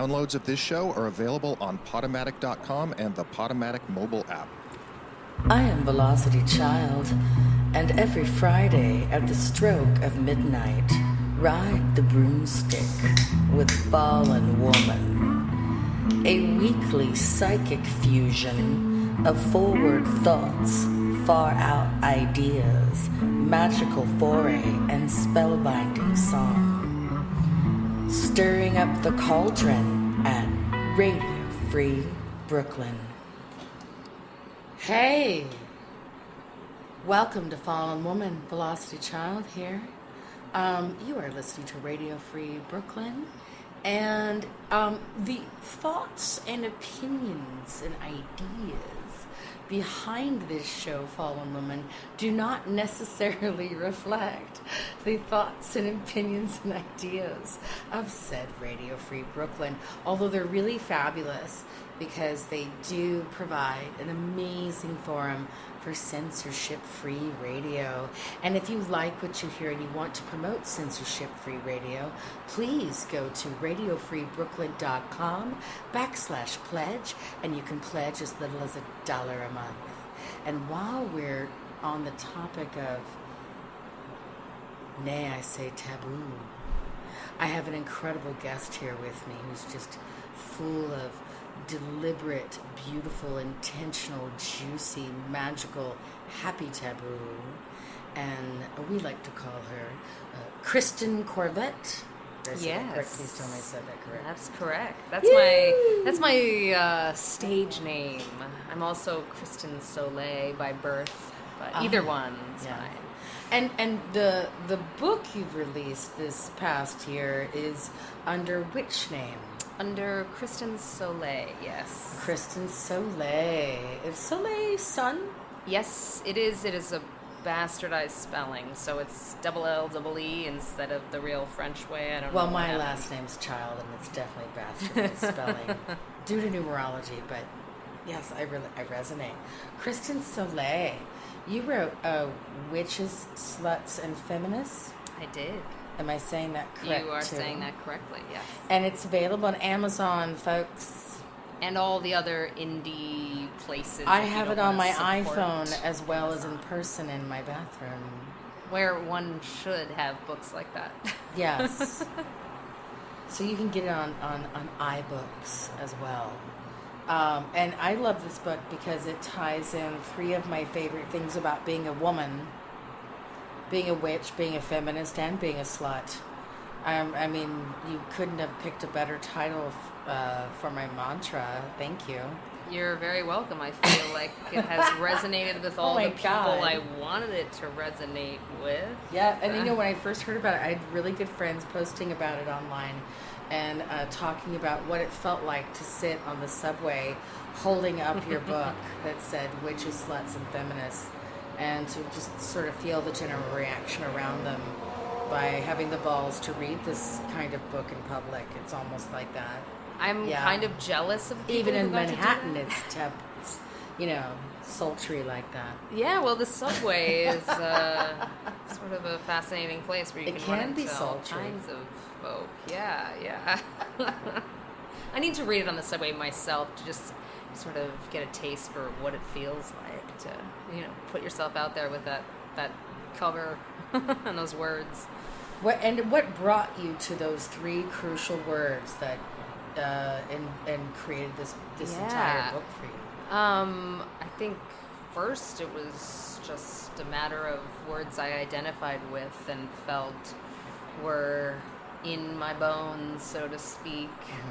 Downloads of this show are available on Podomatic.com and the Podomatic mobile app. I am Velocity Child, and every Friday at the stroke of midnight, ride the broomstick with Fallen Woman, a weekly psychic fusion of forward thoughts, far-out ideas, magical foray, and spellbinding song, stirring up the cauldron at Radio Free Brooklyn. Hey! Welcome to Fallen Woman, Velocity Child here. You are listening to Radio Free Brooklyn, and the thoughts and opinions and ideas behind this show, Fallen Woman, do not necessarily reflect the thoughts and opinions and ideas of said Radio Free Brooklyn, although they're really fabulous because they do provide an amazing forum for censorship-free radio. And if you like what you hear and you want to promote censorship-free radio, please go to radiofreebrooklyn.com/pledge, and you can pledge as little as $1 a month. And while we're on the topic of, nay, I say taboo, I have an incredible guest here with me who's just full of deliberate, beautiful, intentional, juicy, magical, happy taboo. And we like to call her Kristen Corvette. Yes. Please tell me I said that correct. That's correct. That's Yay! my stage name. I'm also Kristen Soleil by birth, but either one's fine. And the book you've released this past year is under which name? Under Kristen Soleil, yes. Kristen Soleil. Is Soleil son? Yes, it is. It is a bastardized spelling, so it's LLEE instead of the real French way. I don't know. Well, my last name's Child, and it's definitely bastardized spelling due to numerology. But yes, I resonate. Kristen Soleil, you wrote Witches, Sluts, and Feminists. I did. Am I saying that correct? You are saying that correctly, yes. And it's available on Amazon, folks. And all the other indie places. I have it on my iPhone as well as in person in my bathroom. Where one should have books like that. Yes. So you can get it on iBooks as well. And I love this book because it ties in 3 of my favorite things about being a woman: being a witch, being a feminist, and being a slut. I mean, you couldn't have picked a better title for my mantra. Thank you. You're very welcome. I feel like it has resonated with all the people I wanted it to resonate with. Yeah, and when I first heard about it, I had really good friends posting about it online and talking about what it felt like to sit on the subway holding up your book that said Witches, Sluts, and Feminists, and to just sort of feel the general reaction around them by having the balls to read this kind of book in public. It's almost like that. I'm kind of jealous of people even in who got Manhattan. to do that. It's sultry like that. Yeah, well, the subway is sort of a fascinating place where you can run into all kinds of folk. Yeah. I need to read it on the subway myself to just sort of get a taste for what it feels like to, put yourself out there with that cover and those words. What brought you to those 3 crucial words that and created this entire book for you? I think first it was just a matter of words I identified with and felt were in my bones, so to speak.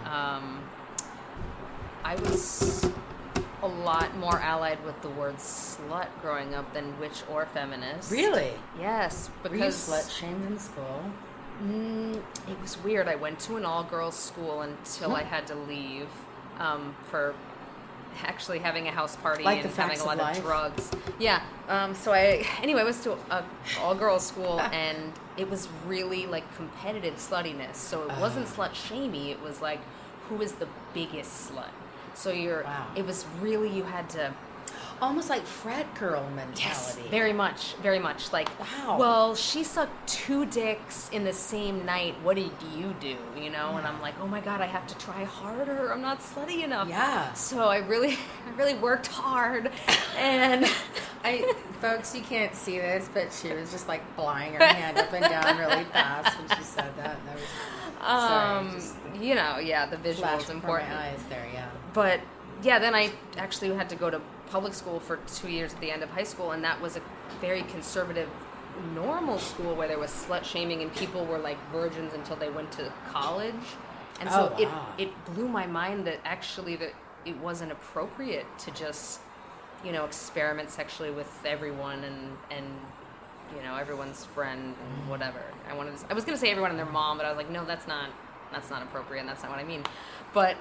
I was a lot more allied with the word slut growing up than witch or feminist. Really? Yes. Because were you slut-shamed in school? It was weird. I went to an all-girls school until I had to leave for actually having a house party and having a lot of drugs. Yeah. So I went to an all-girls school, and it was really like competitive sluttiness. So it wasn't slut-shamey. It was like, who is the biggest slut? So it was really, you had to almost like frat girl mentality. Yes, very much, very much. Like, wow. Well, she sucked 2 dicks in the same night. What did you do? You know, and I'm like, oh my god, I have to try harder. I'm not slutty enough. Yeah. So I really worked hard, and folks, you can't see this, but she was just like flying her hand up and down really fast when she said that. And that was, you know, yeah, the visual is important. My eyes there, yeah. But yeah, then I actually had to go to public school for 2 years at the end of high school, and that was a very conservative, normal school where there was slut shaming and people were like virgins until they went to college. And so it blew my mind that actually that it wasn't appropriate to just, you know, experiment sexually with everyone and you know, everyone's friend and whatever. I was going to say everyone and their mom, but I was like, no, that's not appropriate, and that's not what I mean. But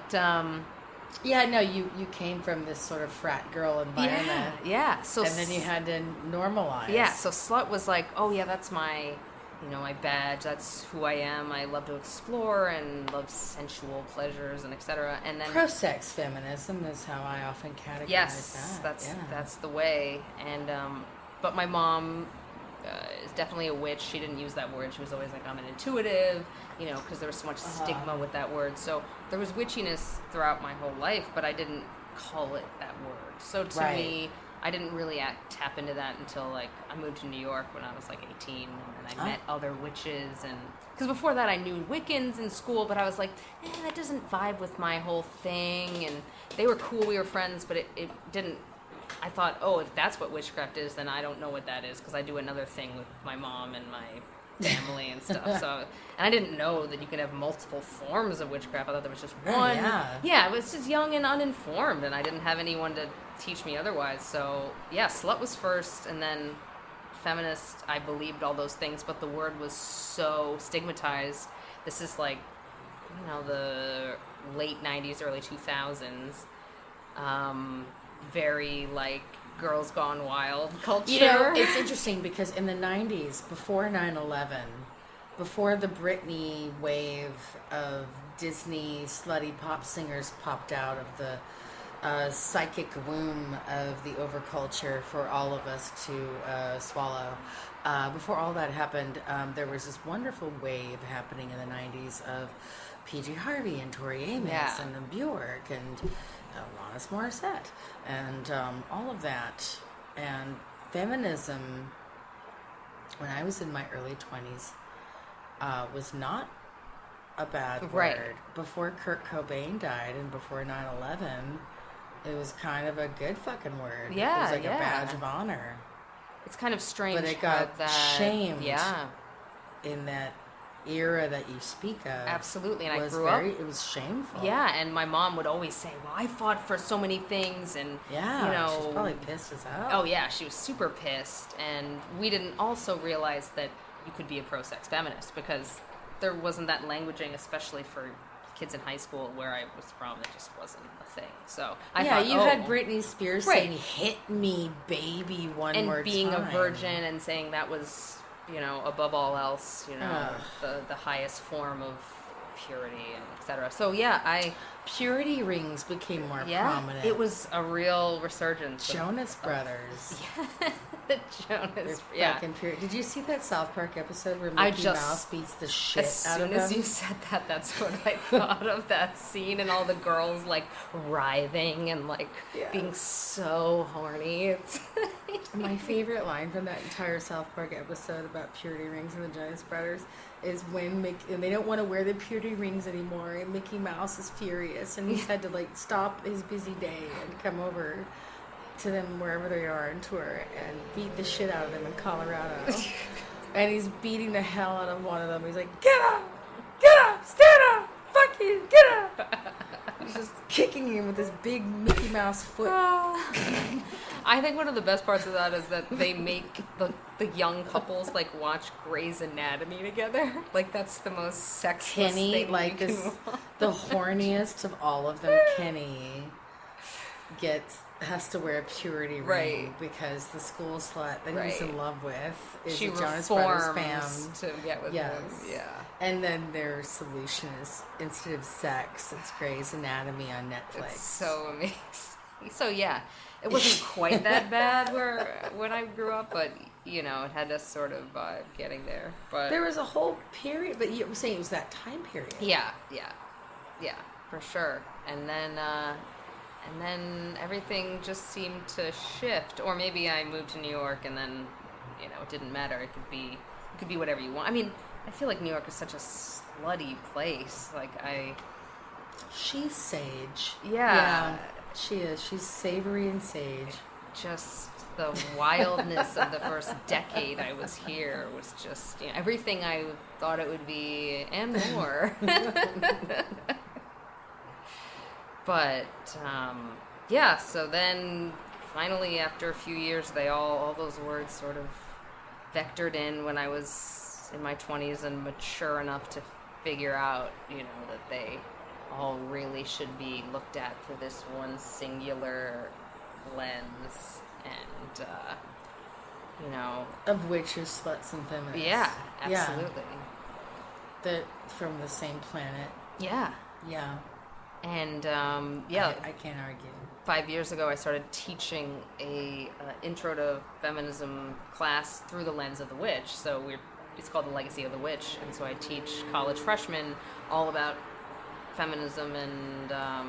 yeah, no, you came from this sort of frat girl environment. Yeah. So and then you had to normalize. Yeah, so slut was like, oh yeah, that's my, you know, my badge. That's who I am. I love to explore and love sensual pleasures and etc. And then pro-sex feminism is how I often categorize that. That's the way. And but my mom is definitely a witch. She didn't use that word. She was always like, I'm an intuitive, you know, because there was so much stigma with that word. So there was witchiness throughout my whole life, but I didn't call it that word. So to me, I didn't really tap into that until like I moved to New York when I was like 18, and I met other witches. And because before that I knew Wiccans in school, but I was like, that doesn't vibe with my whole thing. And they were cool, we were friends, but it didn't. I thought, oh, if that's what witchcraft is, then I don't know what that is, because I do another thing with my mom and my family and stuff. So, and I didn't know that you could have multiple forms of witchcraft. I thought there was just one. Yeah, I was just young and uninformed, and I didn't have anyone to teach me otherwise. So, yeah, slut was first, and then feminist. I believed all those things, but the word was so stigmatized. This is like, you know, the late 90s, early 2000s. Very like Girls Gone Wild culture. You know, it's interesting because in the 90s, before 9/11, before the Britney wave of Disney slutty pop singers popped out of the psychic womb of the overculture for all of us to swallow, before all that happened, there was this wonderful wave happening in the 90s of P.G. Harvey and Tori Amos and the Bjork and Alanis Morissette and all of that. And feminism, when I was in my early 20s, was not a bad word. Before Kurt Cobain died and before 9/11, it was kind of a good fucking word. Yeah, it was like a badge of honor. It's kind of strange, but it got shamed. Yeah, in that era that you speak of. Absolutely, and I grew up. It was shameful. Yeah, and my mom would always say, "Well, I fought for so many things," and you know, she's probably pissed as hell. Oh yeah, she was super pissed, and we didn't also realize that you could be a pro-sex feminist because there wasn't that languaging, especially for kids in high school where I was from. It just wasn't a thing. So I thought, you had Britney Spears saying, "Hit me, baby, one more time," and being a virgin and saying that was, you know, above all else, you know, the highest form of purity and etc. So purity rings became more prominent. It was a real resurgence. Jonas Brothers. The Jonas. Yeah. Did you see that South Park episode where Mickey Mouse beats the shit out of them? As soon as you said that, that's what I thought of, that scene, and all the girls like writhing and like being so horny. It's my favorite line from that entire South Park episode about purity rings and the Jonas Brothers is when and they don't want to wear the purity rings anymore, and Mickey Mouse is furious, and he's had to like stop his busy day and come over to them wherever they are and tour and beat the shit out of them in Colorado. And he's beating the hell out of one of them. He's like, get up, stand up, fuck you, get up. He's just kicking him with his big Mickey Mouse foot. I think one of the best parts of that is that they make the young couples like watch Grey's Anatomy together. Like that's the most sexless thing like you this, the horniest of all of them. Kenny has to wear a purity ring because the school slut that he was in love with is a Jonas Brothers fan to get with him. Yeah. And then their solution is, instead of sex, it's Grey's Anatomy on Netflix. It's so amazing. So yeah, it wasn't quite that bad when I grew up, but it had a sort of vibe getting there. But there was a whole period, but you were saying it was that time period. Yeah, for sure. And then everything just seemed to shift, or maybe I moved to New York, and then it didn't matter. It could be whatever you want. I mean, I feel like New York is such a slutty place. She's sage. Yeah, she is. She's savory and sage. Just the wildness of the first decade I was here was just everything I thought it would be and more. But so then finally after a few years, all those words sort of vectored in when I was in my 20s and mature enough to figure out that they all really should be looked at through this one singular lens, and of which is sluts and feminists. Yeah, absolutely. That from the same planet. Yeah. And I can't argue. 5 years ago, I started teaching a intro to feminism class through the lens of The Witch. So it's called The Legacy of the Witch, and so I teach college freshmen all about feminism and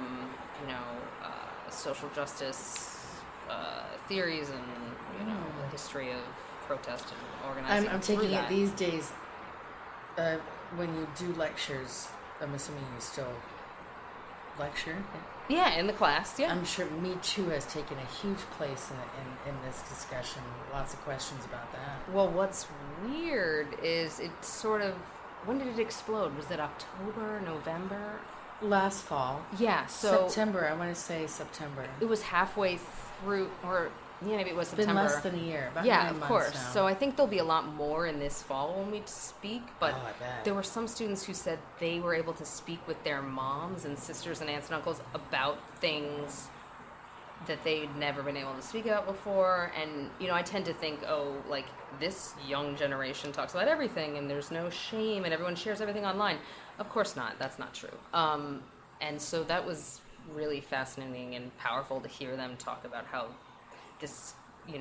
social justice theories and the history of protest and organizing. I'm taking it these days. When you do lectures, I'm assuming you still lecture. Yeah, in the class. Yeah, I'm sure Me Too has taken a huge place in this discussion. Lots of questions about that. Well, what's weird is it sort of. When did it explode? Was it October, November? Last fall. Yeah, so September. I want to say September. It was halfway through, or maybe it was September. It's been less than a year. About 9 months of course. now. So I think there'll be a lot more in this fall when we speak. But I bet. there were some students who said they were able to speak with their moms and sisters and aunts and uncles about things that they'd never been able to speak about before. And I tend to think, this young generation talks about everything and there's no shame and everyone shares everything online. Of course not. That's not true. And so that was really fascinating and powerful to hear them talk about how this,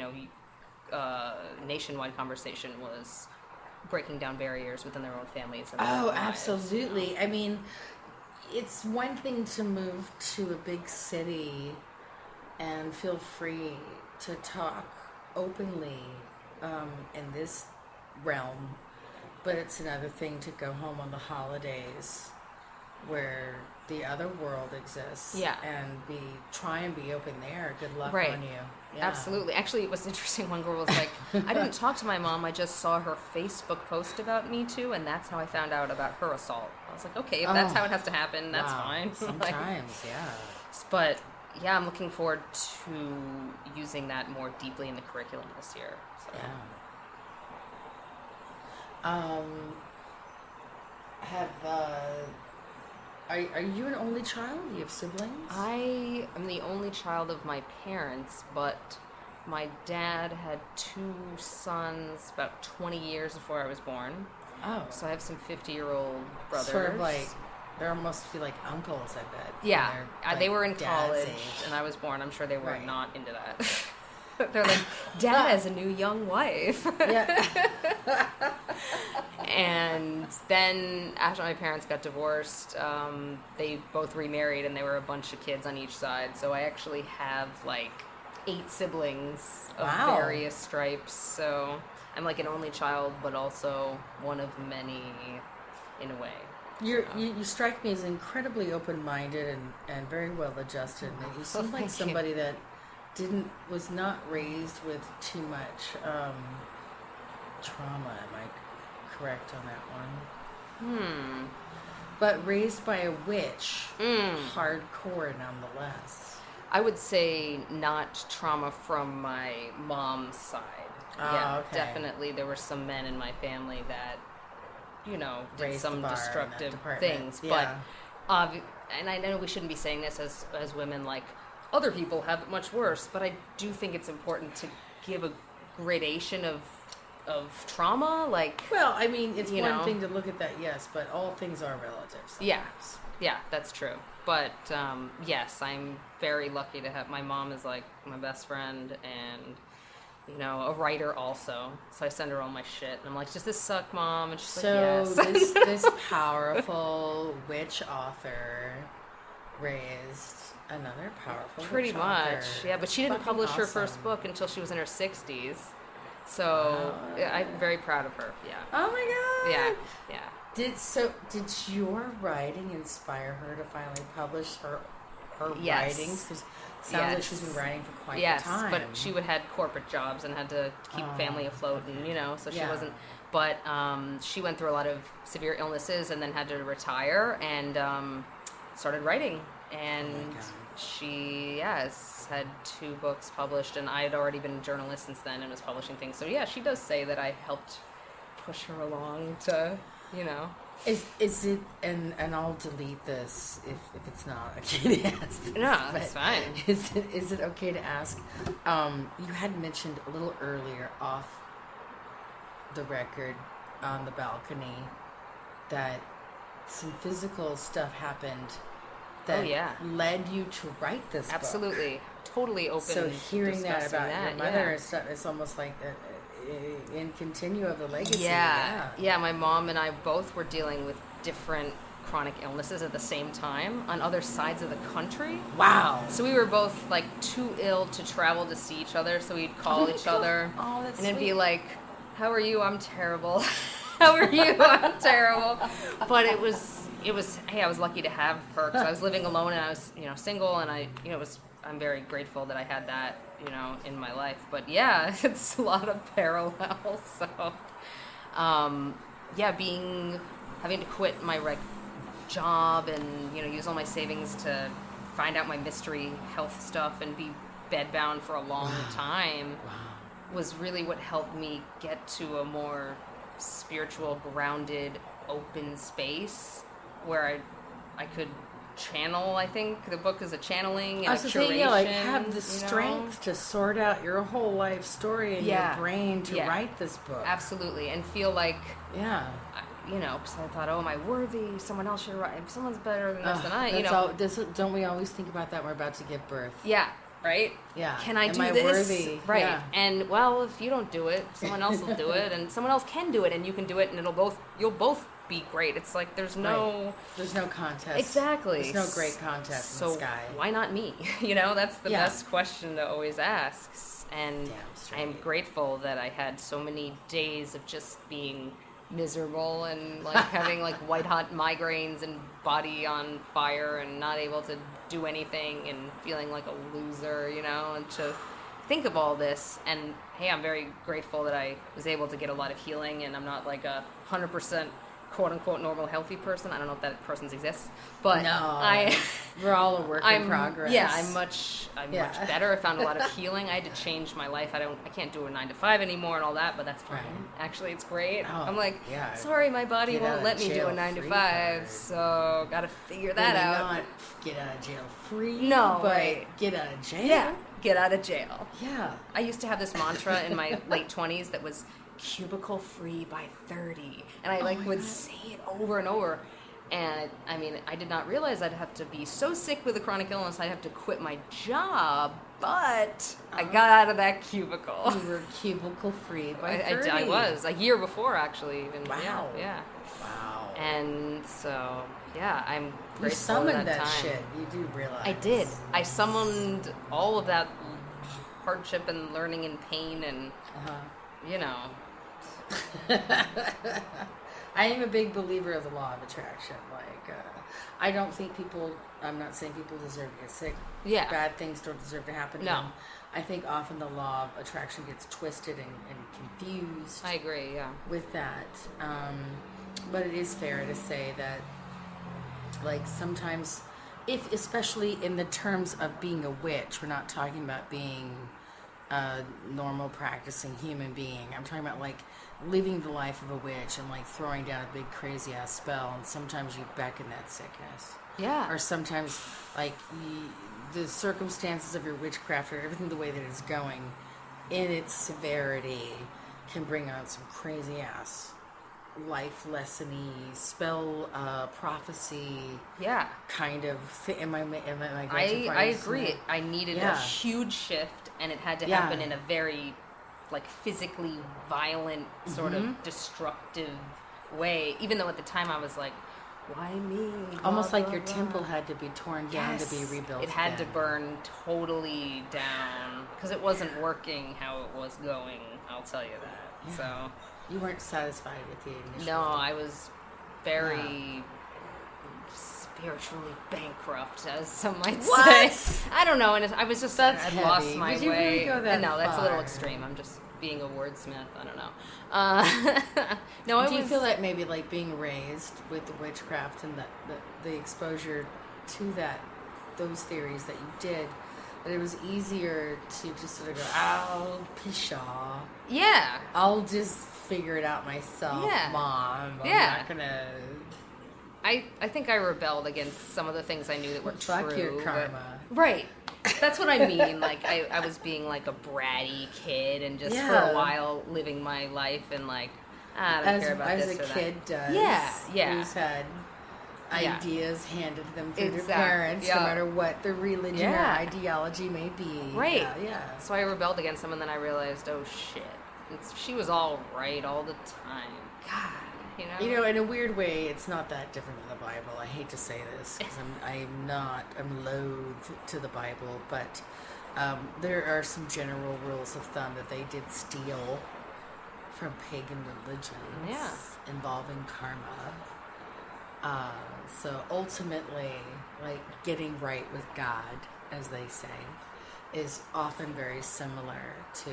nationwide conversation was breaking down barriers within their own families. And their own lives. Absolutely. I mean, it's one thing to move to a big city and feel free to talk openly in this realm, but it's another thing to go home on the holidays where the other world exists and try and be open there. Good luck on you. Yeah. Absolutely. Actually, it was interesting. One girl was like, I didn't talk to my mom. I just saw her Facebook post about Me Too, and that's how I found out about her assault. I was like, okay, if that's how it has to happen, that's fine. Sometimes, yeah. But yeah, I'm looking forward to using that more deeply in the curriculum this year. So. Yeah. Are you an only child? Do you have siblings? I am the only child of my parents, but my dad had 2 sons about 20 years before I was born. Oh. So I have some 50-year-old brothers. Sort of like, they almost feel like uncles, I bet. Yeah. Like they were in college, and I was born. I'm sure they were not into that. They're like, Dad has a new young wife. Yeah. And then after my parents got divorced, they both remarried, and there were a bunch of kids on each side. So I actually have 8 siblings of various stripes. So I'm like an only child, but also one of many in a way. You strike me as incredibly open-minded and very well-adjusted. And you seem like somebody that was not raised with too much trauma. Am I correct on that one? But raised by a witch, hardcore nonetheless. I would say not trauma from my mom's side. Okay. Definitely there were some men in my family that, did raised some destructive things. Yeah. But, and I know we shouldn't be saying this as women, other people have it much worse, but I do think it's important to give a gradation of trauma. Well, I mean, it's one thing to look at that, yes, but all things are relative sometimes. Yeah, that's true. But yes, I'm very lucky to have, my mom is like my best friend and, you know, a writer also. So I send her all my shit and I'm like, does this suck, Mom? And she's like, yes. this powerful witch author raised another powerful Pretty witch much. author. Yeah, but she didn't Fucking publish her awesome. first book until she was in her 60s. So I'm very proud of her. Yeah. Oh my god. Yeah. Did your writing inspire her to finally publish her Yes. writings? Because it sounds like she's been writing for quite yes, a time. but she had corporate jobs and had to keep family afloat, and you know, so she wasn't. But she went through a lot of severe illnesses and then had to retire and started writing. And she has had 2 books published, and I had already been a journalist since then and was publishing things. So yeah, she does say that I helped push her along to, you know. Is it, and I'll delete this if it's not okay to ask this. No, that's fine. Is it okay to ask? You had mentioned a little earlier off the record on the balcony that some physical stuff happened that led you to write this book. Absolutely. Totally open. So hearing that about your mother yeah. and stuff, it's almost like in continue of the legacy. Yeah, my mom and I both were dealing with different chronic illnesses at the same time on other sides of the country. Wow. So we were both like too ill to travel to see each other, so we'd call each other. Oh, that's and it'd sweet. be like, how are you? I'm terrible. How are you? I'm terrible. But it was, hey, I was lucky to have her because I was living alone and I was, you know, single, and I'm very grateful that I had that, you know, in my life. But yeah, it's a lot of parallels. So, having to quit my job and, you know, use all my savings to find out my mystery health stuff and be bedbound for a long time was really what helped me get to a more spiritual, grounded, open space where I could channel. I think the book is a channeling and a curation. Like have the strength to sort out your whole life story in your brain to write this book. Absolutely, and feel like you know, because I thought, oh, am I worthy? Someone else should write. Someone's better than this than I. You know, don't we always think about that when we're about to give birth? Yeah. Right? Yeah. Can I Am do I this? Worthy? Right. Yeah. And well, if you don't do it, someone else will do it, and someone else can do it, and you can do it, and you'll both be great. It's like there's no contest. Exactly. There's no great contest in the sky. Why not me? You know, that's the best question to always ask. And I'm grateful that I had so many days of just being miserable and like having like white hot migraines and body on fire and not able to do anything and feeling like a loser, you know, and to think of all this. And hey, I'm very grateful that I was able to get a lot of healing, and I'm not like 100% quote unquote normal healthy person. I don't know if that person exists, but we're all a work in progress. Yeah, I'm much better. I found a lot of healing. I had to change my life. I can't do a 9-to-5 anymore and all that, but that's fine. Right. Actually, it's great. I'm like, sorry, my body won't let me do a 9-to-5, so gotta figure that out. Not get out of jail free. No, but get out of jail. Yeah, get out of jail. Yeah. I used to have this mantra in my late 20s that was cubicle free by 30, and I would say it over and over. And I mean, I did not realize I'd have to be so sick with a chronic illness I'd have to quit my job, but I got out of that cubicle. You were cubicle free by 30. I was a year before, actually. Even. Wow. Yeah. Wow. And so I'm grateful. You summoned that time. Shit. You do realize. I did. I summoned all of that hardship and learning and pain and you know. I am a big believer of the law of attraction. Like, I don't think I'm not saying people deserve to get sick. Yeah. Bad things don't deserve to happen to No. them. I think often the law of attraction gets twisted and confused. I agree, yeah. With that. But it is fair to say that, like, sometimes, especially in the terms of being a witch, we're not talking about being a normal practicing human being. I'm talking about, like, living the life of a witch and like throwing down a big crazy ass spell, and sometimes you beckon that sickness. Yeah. Or sometimes like the circumstances of your witchcraft or everything the way that it's going in its severity can bring on some crazy ass life lesson-y, spell prophecy. Yeah. Kind of thing. Am I I agree. I needed a huge shift, and it had to happen in a very, like, physically violent, sort of destructive way. Even though at the time I was like, why me? Almost like your temple had to be torn down to be rebuilt. It had to burn totally down because it wasn't working how it was going. I'll tell you that. Yeah. So you weren't satisfied with the initial. No, I was very spiritually bankrupt, as some might say. I don't know, and I was just I'd lost my way. Really go that no, that's far? A little extreme. I'm just being a wordsmith. I don't know. No, do you feel that maybe like being raised with the witchcraft and the exposure to those theories that you did, that it was easier to just sort of go, "I'll pshaw. Yeah, I'll just figure it out myself, Mom. I'm not gonna." I think I rebelled against some of the things I knew that were true. Fuck your karma. Right. That's what I mean. Like, I was being like a bratty kid and just for a while living my life and like, I don't care about this or that. As a kid does. Yeah. Who's had ideas handed to them through their parents, no matter what their religion or ideology may be. Right. Yeah. So I rebelled against them, and then I realized, oh shit, she was all right all the time. God. You know, in a weird way, it's not that different than the Bible. I hate to say this because I'm loath to the Bible, but there are some general rules of thumb that they did steal from pagan religions involving karma. So ultimately, like getting right with God, as they say, is often very similar to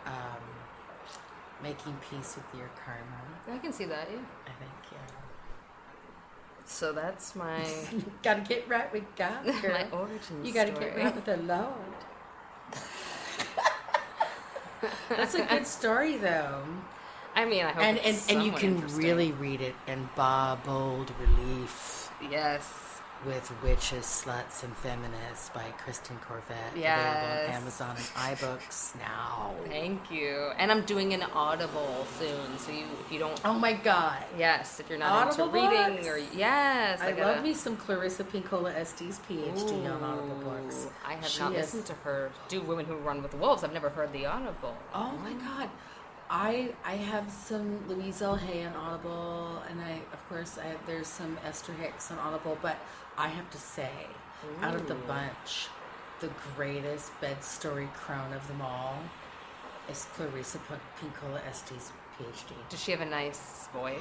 making peace with your karma. I can see that, yeah. I think, So that's my... Gotta get right with God, girl. My origin You gotta get right with the Lord. That's a good story, though. I mean, I hope and you can really read it in bold relief. Yes. With Witches, Sluts, and Feminists by Kristen Corvette. Available on Amazon and iBooks now. Thank you. And I'm doing an Audible soon, so if you don't... Oh my God. Yes, if you're not Audible into reading books? or... Yes. I love me some Clarissa Pinkola Estes PhD on Audible books. I have not listened to her do Women Who Run with the Wolves. I've never heard the Audible. Oh my God. I have some Louise L. Hay on Audible, and there's some Esther Hicks on Audible, but I have to say, out of the bunch, the greatest bed story crone of them all is Clarissa Pinkola Estes, PhD. Does she have a nice voice?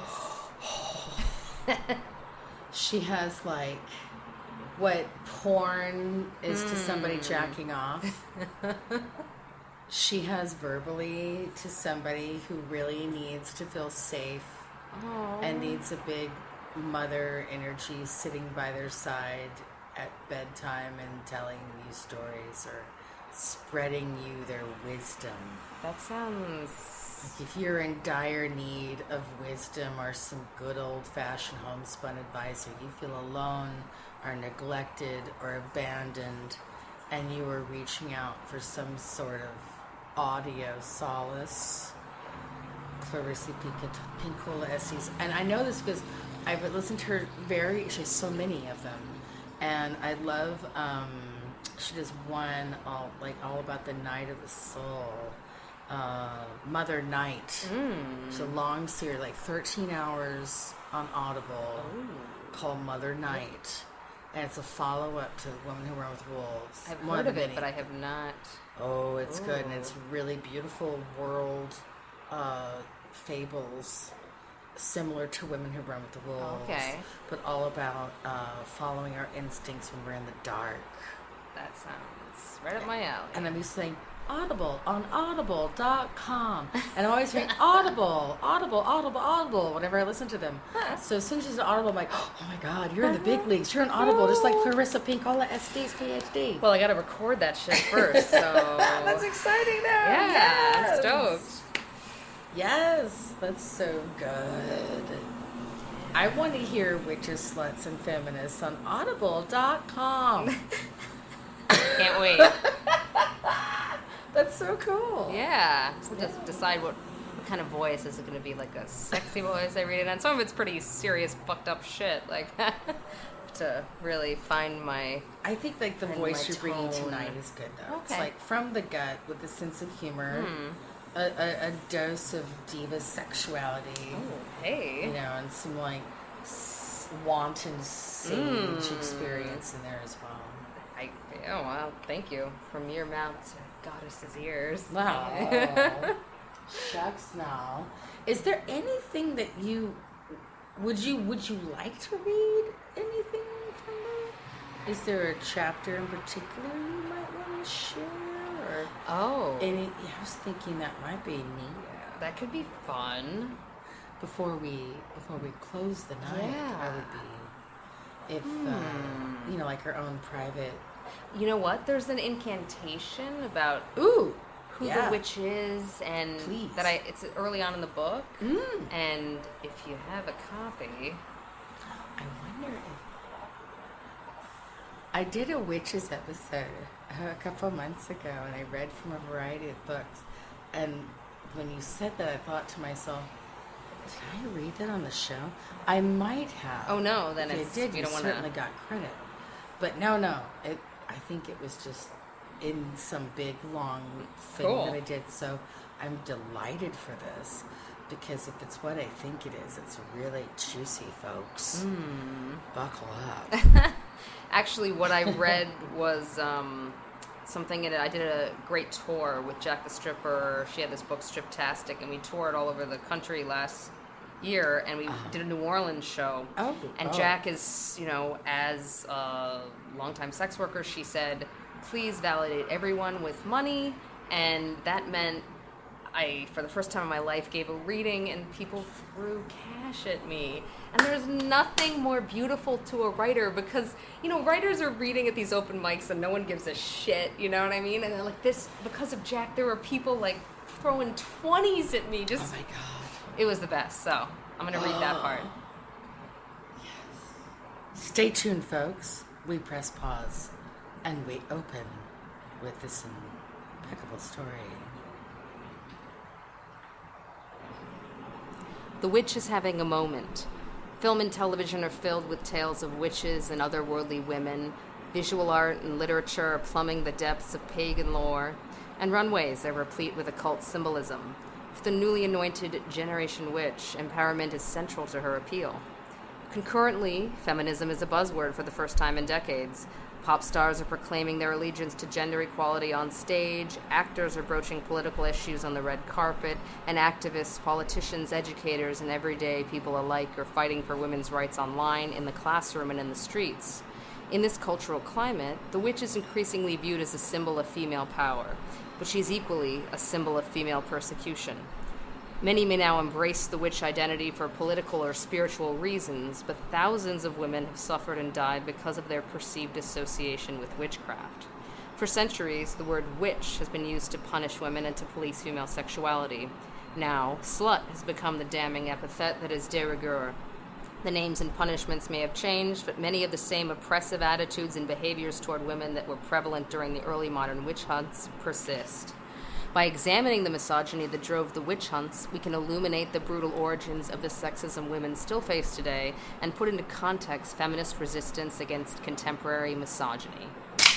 She has like what porn is to somebody jacking off. She has verbally to somebody who really needs to feel safe and needs a big mother energy sitting by their side at bedtime and telling you stories or spreading you their wisdom. That sounds... Like if you're in dire need of wisdom or some good old-fashioned homespun advice, or you feel alone or neglected or abandoned and you are reaching out for some sort of audio solace, Clarissa Pinkola Estes. And I know this because I've listened to her she has so many of them. And I love, she does one all about the night of the soul, Mother Night. It's a long series, like 13 hours on Audible called Mother Night. And it's a follow-up to Women Who Run with Wolves. I've heard of it, but I have not. Oh, it's good, and it's really beautiful world fables similar to Women Who Run with the Wolves. Okay. But all about following our instincts when we're in the dark. That sounds right up my alley. And I'm just saying, Audible, on audible.com. And I'm always hearing Audible, whenever I listen to them. So as soon as she's on Audible, I'm like, oh my God, you're in the big leagues. You're on Audible, just like Clarissa Pinkola Estes, PhD. Well, I got to record that shit first, so... That's exciting now. Yeah, yes. I'm stoked. Yes, that's so good. I want to hear Witches, Sluts, and Feminists on audible.com. Can't wait. That's so cool. Yeah. So just decide what kind of voice? Is it going to be like a sexy voice I read it? And some of it's pretty serious, fucked up shit. Like, to really find my. I think like the voice you're bringing tonight is good though. Okay. It's like from the gut with a sense of humor, a dose of diva sexuality. Oh, hey. You know, and some like wanton sage experience in there as well. Oh, well, thank you. From your mouth to goddess's ears. Wow. Shucks now. Is there anything that would you like to read anything from there? Is there a chapter in particular you might want to share? Or I was thinking that might be neat. That could be fun. Before we close the night, I would be, if like our own private. You know what? There's an incantation about who the witch is, and it's early on in the book. And if you have a copy, I wonder if I did a witches episode a couple of months ago, and I read from a variety of books. And when you said that, I thought to myself, did I read that on the show? I might have. Oh no, then if I did. You certainly got credit. But no. I think it was just in some big long thing that I did. So I'm delighted for this because if it's what I think it is, it's really juicy, folks. Buckle up. Actually, what I read was something I did a great tour with Jack the Stripper. She had this book, Striptastic, and we toured all over the country last year, and we did a New Orleans show. Jack is, as a longtime sex worker, she said, please validate everyone with money, and that meant I, for the first time in my life, gave a reading, and people threw cash at me. And there's nothing more beautiful to a writer because, writers are reading at these open mics and no one gives a shit, you know what I mean? And they're like, because of Jack, there were people like throwing 20s at me. Oh my God. It was the best, so I'm going to read that part. Yes. Stay tuned, folks. We press pause and we open with this impeccable story. The witch is having a moment. Film and television are filled with tales of witches and otherworldly women. Visual art and literature are plumbing the depths of pagan lore. And runways are replete with occult symbolism. For the newly anointed Generation Witch, empowerment is central to her appeal. Concurrently, feminism is a buzzword for the first time in decades. Pop stars are proclaiming their allegiance to gender equality on stage, actors are broaching political issues on the red carpet, and activists, politicians, educators, and everyday people alike are fighting for women's rights online, in the classroom, and in the streets. In this cultural climate, the witch is increasingly viewed as a symbol of female power, but she's equally a symbol of female persecution. Many may now embrace the witch identity for political or spiritual reasons, but thousands of women have suffered and died because of their perceived association with witchcraft. For centuries, the word witch has been used to punish women and to police female sexuality. Now, slut has become the damning epithet that is de rigueur. The names and punishments may have changed, but many of the same oppressive attitudes and behaviors toward women that were prevalent during the early modern witch hunts persist. By examining the misogyny that drove the witch hunts, we can illuminate the brutal origins of the sexism women still face today and put into context feminist resistance against contemporary misogyny.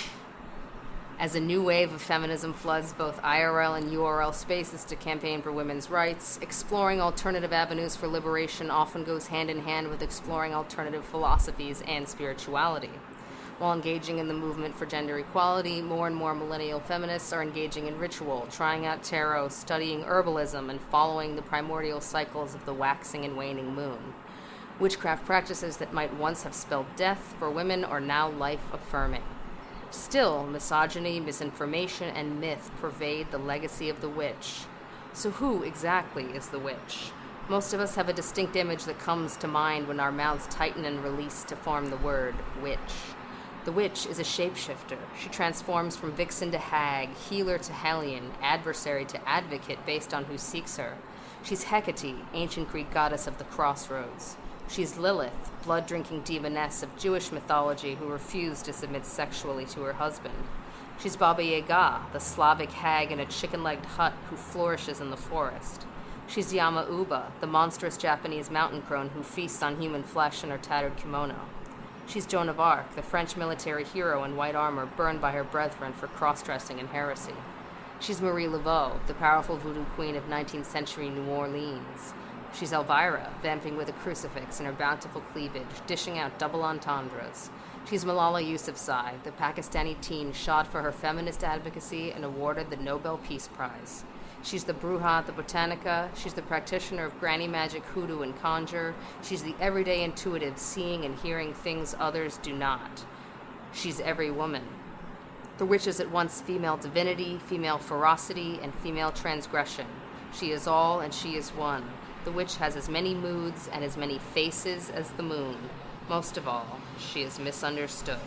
As a new wave of feminism floods both IRL and URL spaces to campaign for women's rights, exploring alternative avenues for liberation often goes hand in hand with exploring alternative philosophies and spirituality. While engaging in the movement for gender equality, more and more millennial feminists are engaging in ritual, trying out tarot, studying herbalism, and following the primordial cycles of the waxing and waning moon. Witchcraft practices that might once have spelled death for women are now life-affirming. Still, misogyny, misinformation, and myth pervade the legacy of the witch. So who exactly is the witch? Most of us have a distinct image that comes to mind when our mouths tighten and release to form the word witch. The witch is a shapeshifter. She transforms from vixen to hag, healer to hellion, adversary to advocate based on who seeks her. She's Hecate, ancient Greek goddess of the crossroads. She's Lilith, blood-drinking demoness of Jewish mythology who refused to submit sexually to her husband. She's Baba Yaga, the Slavic hag in a chicken-legged hut who flourishes in the forest. She's Yama Uba, the monstrous Japanese mountain crone who feasts on human flesh in her tattered kimono. She's Joan of Arc, the French military hero in white armor burned by her brethren for cross-dressing and heresy. She's Marie Laveau, the powerful voodoo queen of 19th century New Orleans. She's Elvira, vamping with a crucifix in her bountiful cleavage, dishing out double entendres. She's Malala Yousafzai, the Pakistani teen shot for her feminist advocacy and awarded the Nobel Peace Prize. She's the Bruja, the Botanica. She's the practitioner of granny magic, hoodoo, and conjure. She's the everyday intuitive, seeing and hearing things others do not. She's every woman. The witch is at once female divinity, female ferocity, and female transgression. She is all and she is one. The witch has as many moods and as many faces as the moon. Most of all, she is misunderstood.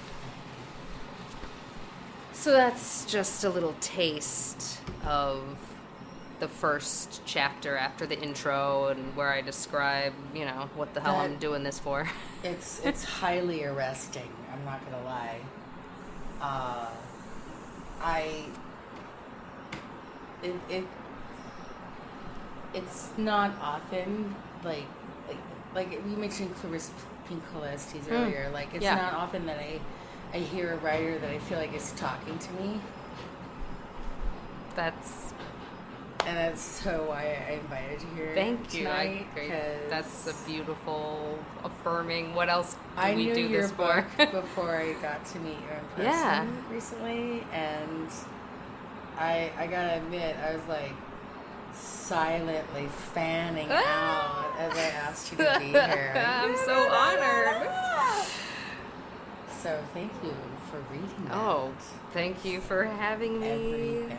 So that's just a little taste of the first chapter after the intro and where I describe, what the hell I'm doing this for. It's highly arresting, I'm not going to lie. It's not often, like you mentioned Clarissa Pinkola earlier, it's not often that I hear a writer that I feel like is talking to me. And that's so why I invited you here. Thank you. Tonight, that's a beautiful, affirming. What else do we do this for? I knew your book before I got to meet you in person recently, and I gotta admit, I was silently fanning out as I asked you to be here. I'm so honored. So thank you for reading that. Oh, thank you for having me. Everything.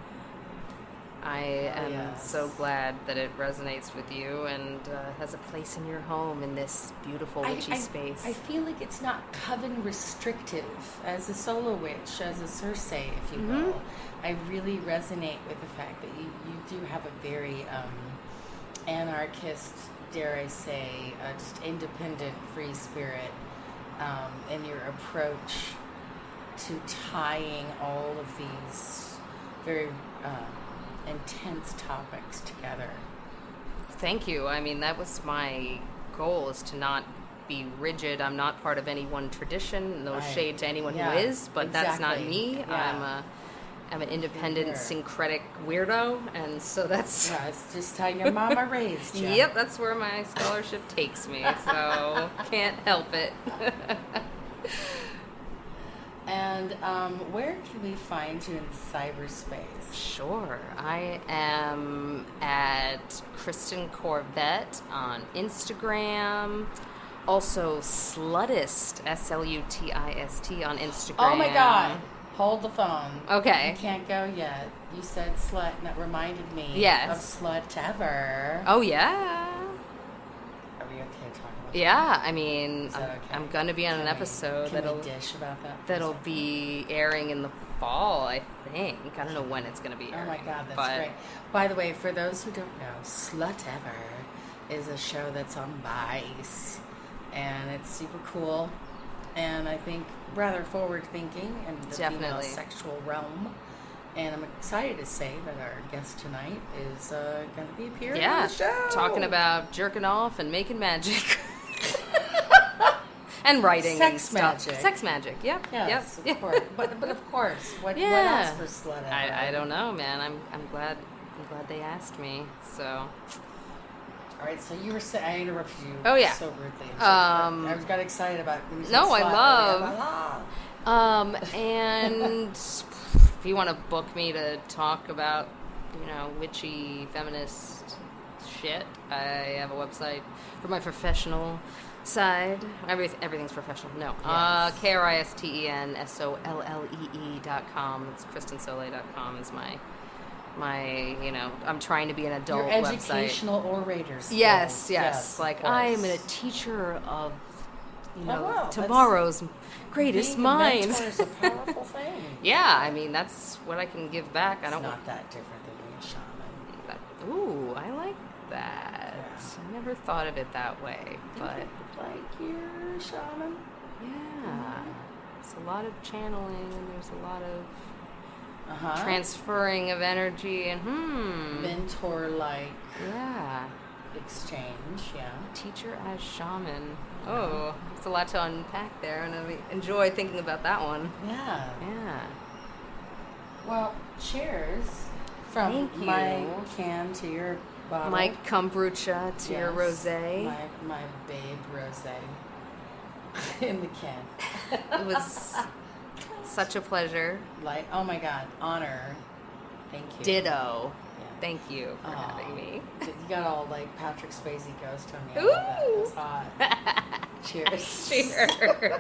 I am so glad that it resonates with you and has a place in your home in this beautiful witchy space. I feel like it's not coven restrictive. As a solo witch, as a Circe, if you will, I really resonate with the fact that you do have a very anarchist, dare I say, just independent, free spirit in your approach to tying all of these very intense topics together. Thank you. I mean, that was my goal, is to not be rigid. I'm not part of any one tradition. No shade to anyone who is, but that's not me. Yeah. I'm an independent, syncretic weirdo, and so that's... Yeah, it's just how your mama raised you. Yep, that's where my scholarship takes me, so can't help it. And where can we find you in cyberspace? Sure. I am at Kristen Corvette on Instagram. Also, Slutist, Slutist on Instagram. Oh my God. Hold the phone. Okay. You can't go yet. You said slut, and that reminded me of Slutever. Oh, yeah. Are we okay talking about that? I mean, Is that okay? I'm going to be on an episode can we dish about that? That'll be airing in the fall, I think. I don't know when it's going to be airing. Oh my God, that's great. By the way, for those who don't know, Slutever is a show that's on Vice, and it's super cool, and I think rather forward-thinking in the female sexual realm. And I'm excited to say that our guest tonight is going to be appearing on the show. Talking about jerking off and making magic. And writing Sex and magic. Stuff. Sex magic, yep. Yes, yep. Of course. But of course, what else for Slutever? I don't know, man. I'm glad they asked me. So. All right, so you were saying, I interrupted you so rudely. I got excited about it. No, I love. And if you want to book me to talk about, witchy feminist shit, I have a website for my professional side. Everything's professional. No. Yes. KristenSollee.com. It's KristenSollee.com is my, I'm trying to be an adult Your educational website. Orator skills. Yes. Like, I am a teacher of, tomorrow's greatest minds. Being a mentor is a powerful thing. Yeah, I mean, that's what I can give back. It's not that different than being a shaman. Ooh, I like that. Yeah. I never thought of it that way. But like you're a shaman. Yeah. It's a lot of channeling, and there's a lot of transferring of energy and mentor-like yeah exchange. Yeah, teacher as shaman. Oh, it's a lot to unpack there, and I enjoy thinking about that one. Yeah. Well, cheers from my can to your bottle. My kombucha to your rosé. My babe rosé in the can. It was such a pleasure. Oh my God, honor. Thank you. Ditto. Thank you for having me. You got all like Patrick Swayze ghost on me. I love that. It was hot. Cheers. Cheers.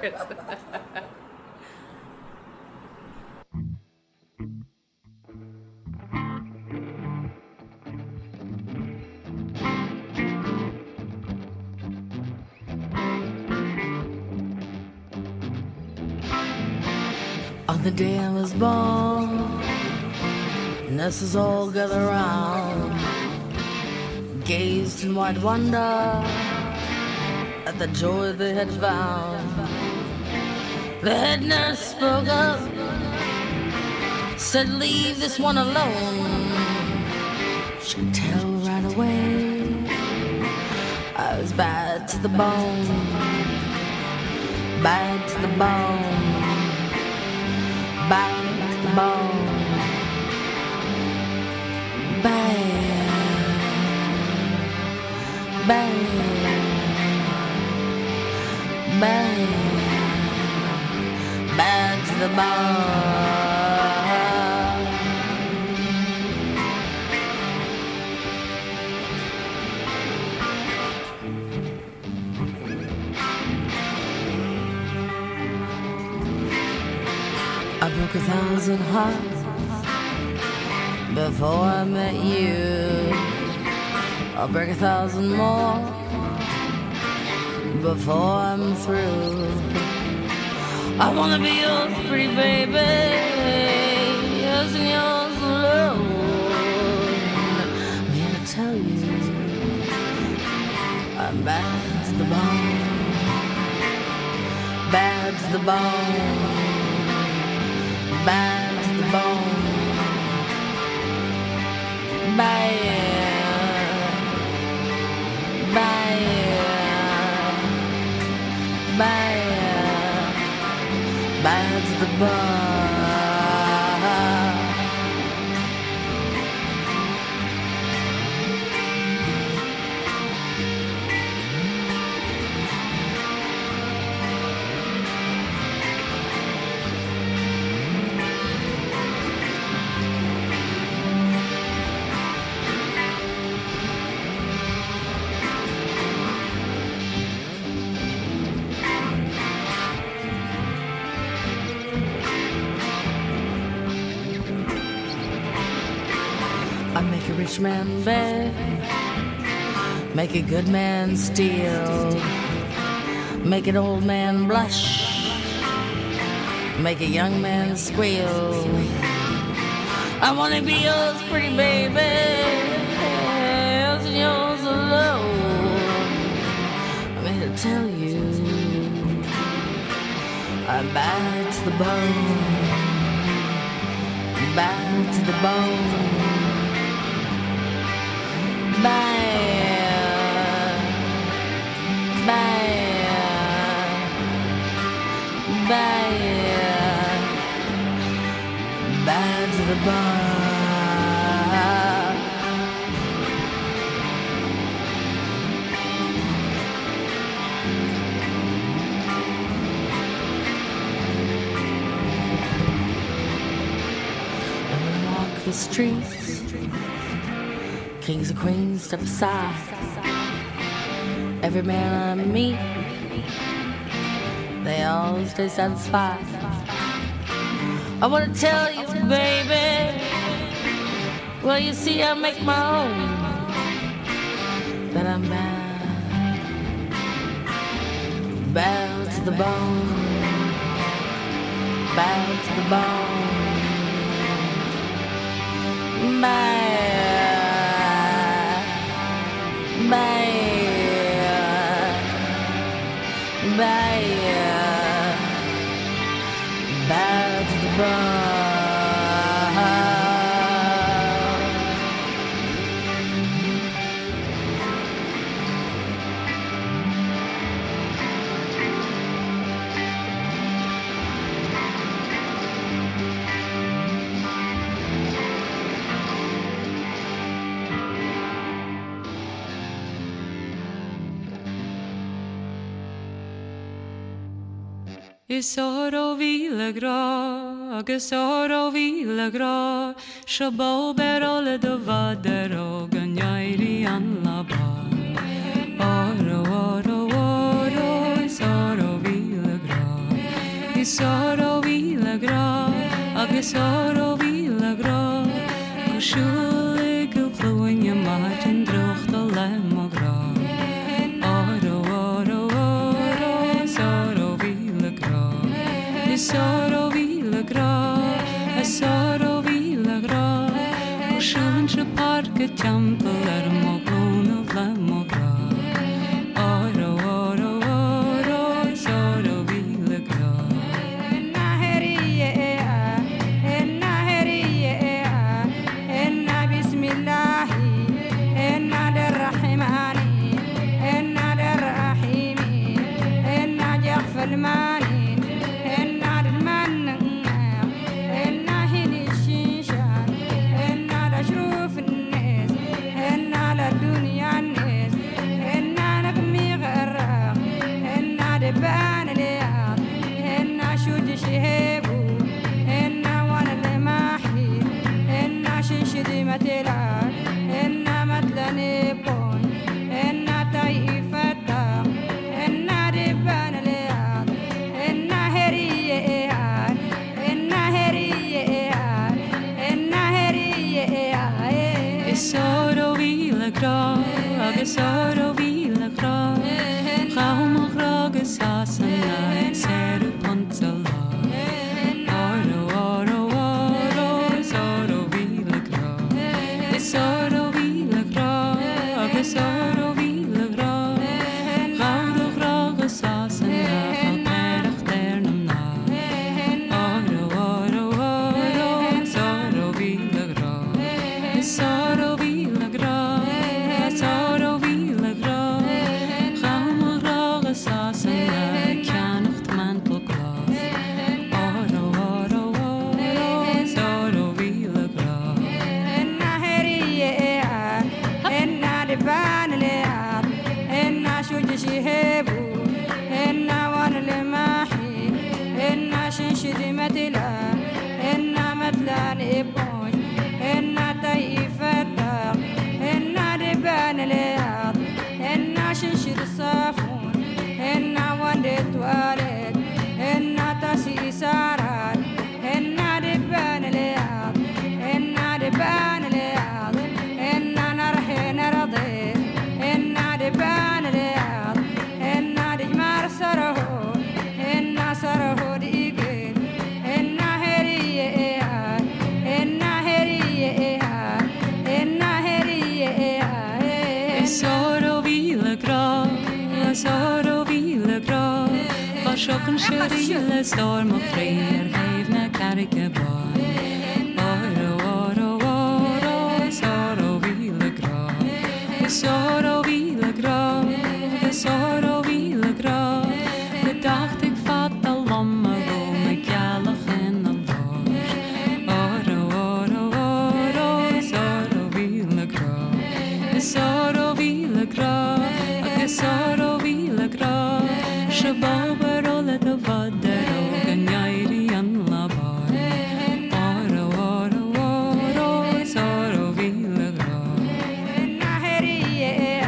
On the day I was born, nurses all gathered around, gazed in wide wonder at the joy they had found. The head nurse spoke up, said, "Leave this one alone." She could tell right away I was bad to the bone, bad to the bone, bad to the bone. Bad, bad, bad, bad to the bone. I broke 1,000 hearts before I met you. I'll break 1,000 more before I'm through. I wanna be yours, pretty baby, yours and yours alone. I'm here to tell you I'm bad to the bone, bad to the bone, bad to the bone. Bad, bad, bad, bad to the bone. I make a rich man beg, make a good man steal, make an old man blush, make a young man squeal. I wanna be yours, pretty baby, yours and yours alone. I'm here to tell you I'm bad to the bone, bad to the bone. Bad, bad, bad, bad to the bone. And when I walk the streets, kings and queens step aside. Every man I meet, they all stay satisfied. I wanna tell you, baby, well, you see, I make my own, that I'm bad, bad to the bone, bad to the bone, bad. Bad, bad, bad to the bone. Is oro vile gra, agus oro vile gra, Shabal berole de vadero, ganyairi an laba. Oro, oro, oro, is oro vile gra. Is oro vile gra, agus oro vile gra, Gushule gulfluin je martin droog de lemo gra. Soro vile gra, soro vile gra, Schunsche parke tempel moglone vlemo gra. Oro, oro, oro, soro vile gra. Enna heriye, enna bismillahi, enna derrahmani, enna derrahimi, enna jaghfal mani. Soro vile gra, Gaum gragus asana, Seru pontala. Oro, oro, oro, soro vile gra. Soro vile gra, soro vile gra, Gaum gragus asana, Falperach ternum na. Oro, oro, oro, soro vile gra. Soro vile gra. Shokken sherrile storm of freer heeft na karike boy. Oro, oro, oro, soro vile gra. Soro vile gra, soro vile gra. Gedacht ik vat al lamme go met jalig in de loos. Oro, oro, oro, soro vile gra. Soro vile gra, soro vile gra. Shabal berole de vadero, ganyairi an labar. Oro, oro, oro, soro vile gra. Enna heriye,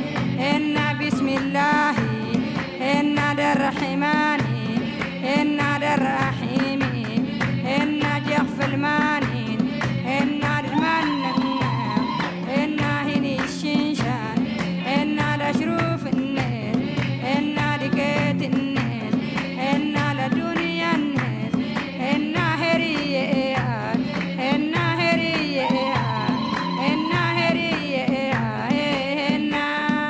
enna bismillahi, enna derrahmani, enna derrahimi, enna jaghfal mani, enna dermanna, enna hini shinshan, enna dashruf الناس, enna diket الناس, enna la dunya الناس, enna heriye, enna heriye, enna heriye, enna.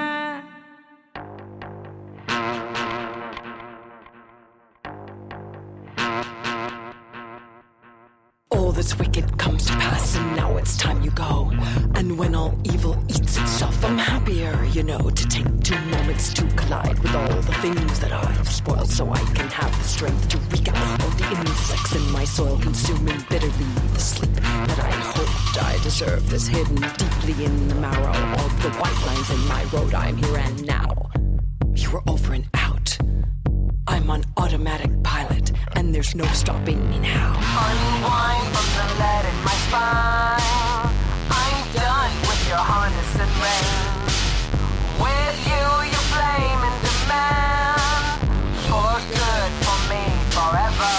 All that's wicked comes to pass, and now it's time you go. And when all evil eats itself, I'm happier, you know, to take 2 moments to collide with all the things that I've spoiled, so I can have the strength to wreak out all the insects in my soil, consuming bitterly the sleep that I hoped I deserved, that's hidden deeply in the marrow. All the white lines in my road, I'm here and now. You were over and out. I'm on automatic pilot, and there's no stopping me now. Unwind from the lead in my spine. I'm done with your harness and rein. With you, you blame and demand. For good, for me, forever.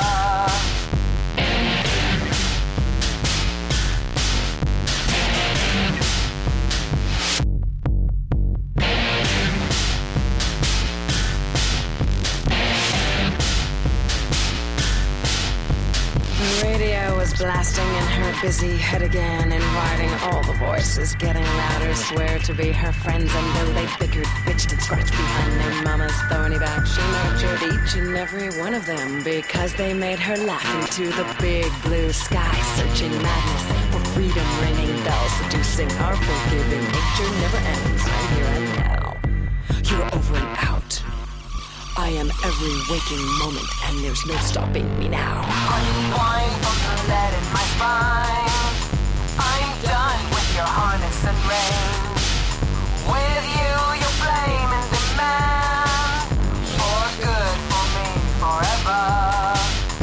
The radio was blasting in her busy head again, inviting all the voices, getting louder, swear to be her friends, and though they bickered, bitched, and scratched behind their mama's thorny back, she nurtured each and every one of them, because they made her laugh into the big blue sky, searching madness for freedom, ringing bells, seducing our forgiving nature never ends. I'm here and now. You're over and out. I am every waking moment, and there's no stopping me now. Unwind from the lead in my spine. I'm done with your harness and rein. With you, you blame and demand. For good, for me, forever.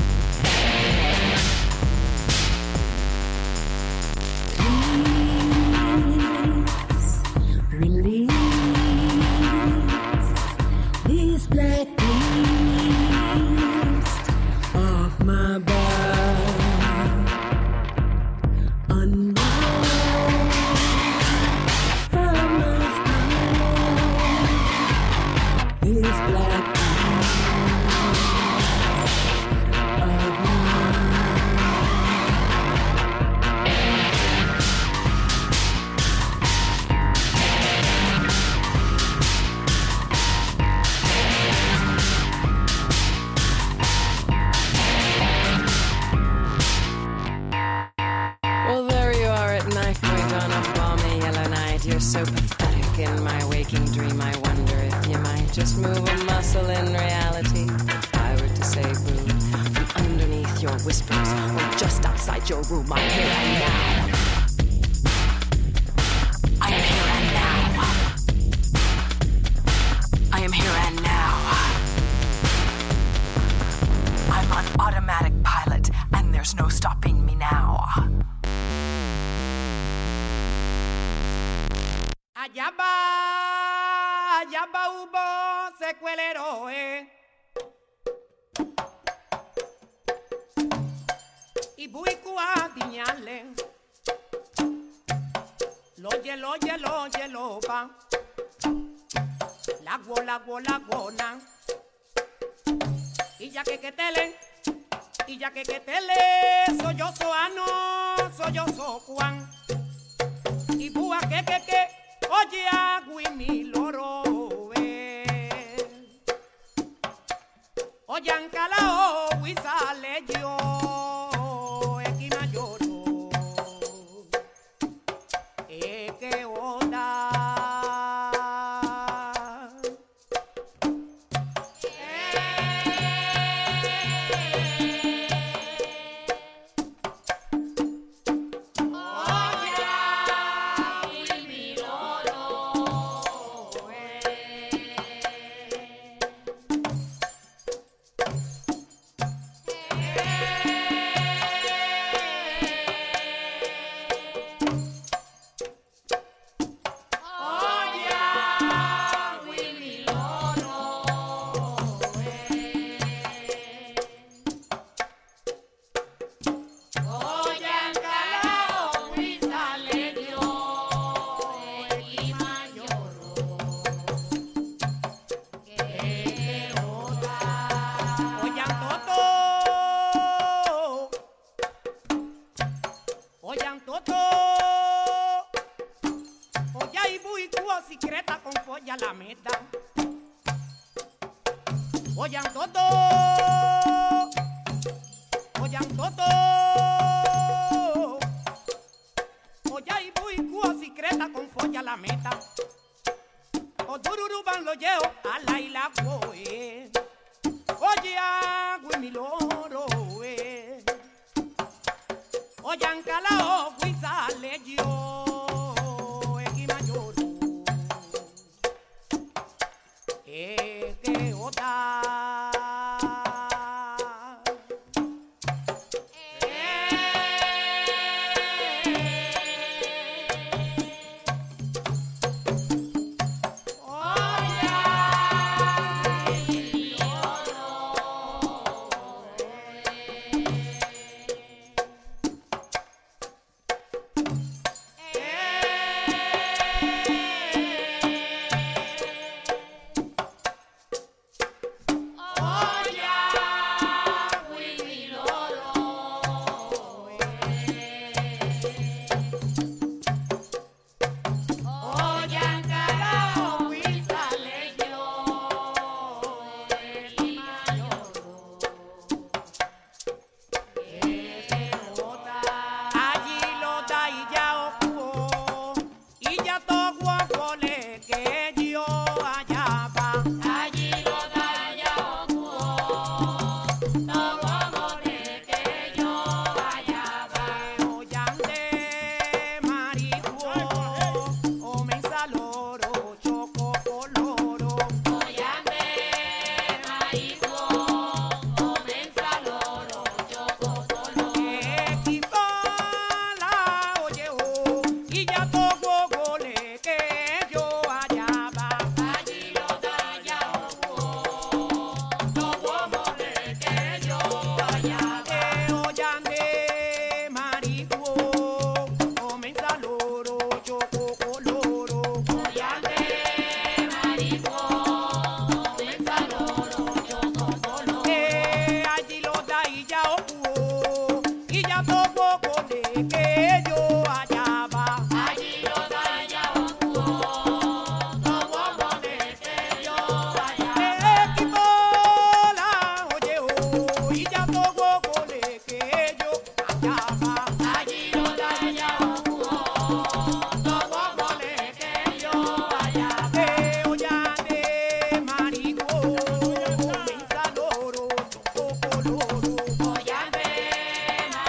Release these black wings off my back. Unwind from my spine. These black wings of mine. Well, there you are at knife point on a balmy yellow night. You're so pathetic in my waking dream. I wonder if you might just move a muscle in reality. If I were to say boo from underneath your whispers or just outside your room, I'm here and now. I am here and now. I am here and now. I'm on automatic pilot, and there's no stopping me now. Allá va Hugo secuelero, y buicua diñale, lo hielo va, la guona, y ya que tele, soy yo Soano, soy yo So Juan, y bua que, oye agui mi loro, oye ancalao, sale yo, equina lloro, que onda. Que otra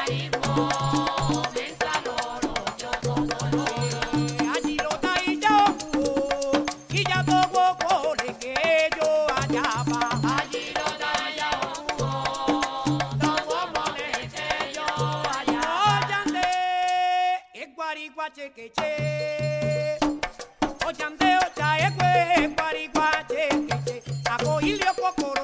Oye, ande, ocha, ekwe, pari, guache, ako ilio kokoro.